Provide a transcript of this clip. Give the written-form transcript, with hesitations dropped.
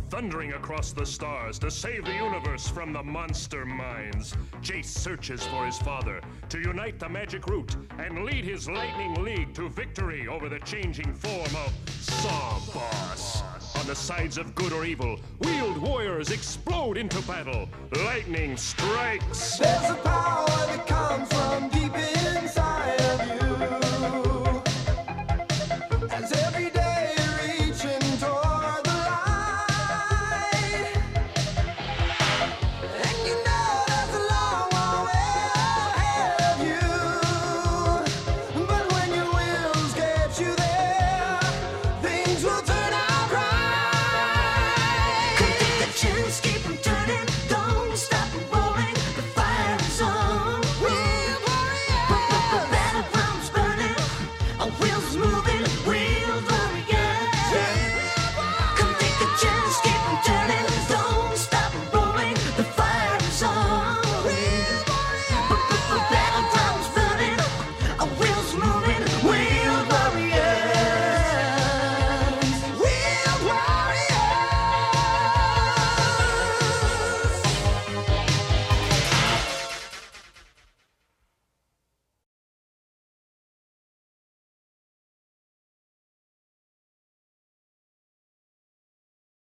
Thundering across the stars to save the universe from the monster minds, Jace searches for his father to unite the magic root and lead his Lightning League to victory over the changing form of Sawboss. On the sides of good or evil, wheeled warriors explode into battle. Lightning strikes. There's a power that comes from deep inside of you.